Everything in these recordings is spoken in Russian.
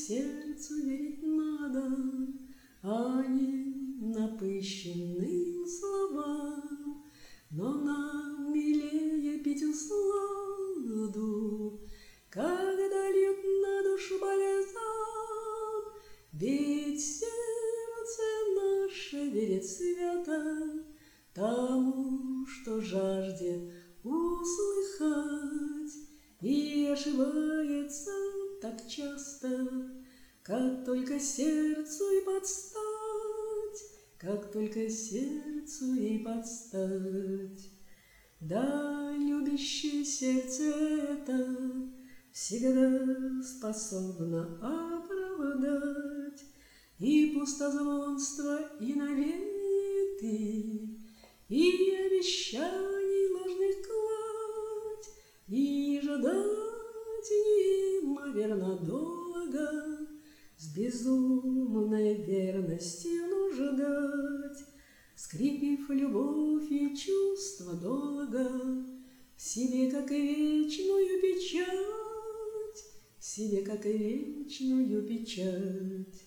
сердцу верить надо, а не напыщенным словам. Но нам милее пить усладу, когда льют на душу бальзам. Ведь сердце наше верит свято тому, что жаждет услыхать, и ошибается так часто, как только сердцу и подстать, как только сердцу и подстать. Да, любящее сердце это всегда способно оправдать и пустозвонство, и наветы, и обещаний ложных кладь, и ждать неимоверно долго, с безумной верностью ждать, скрепив любовь и чувство долго в себе, как и вечную печать, в себе, как и вечную печать.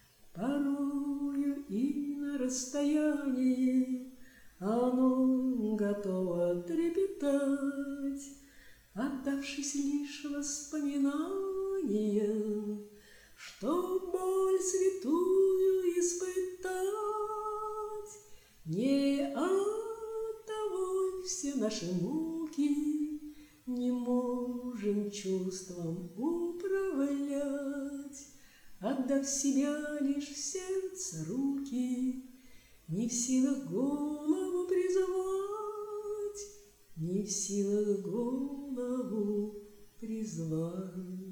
Порою и на расстоянии оно готово трепетать, отдавшись лишь воспоминаниям, что боль святую испытать. Не оттого все наши муки не можем чувством управлять, отдав себя лишь в сердце руки, не в силах голову призвать, не в силах голову призвать.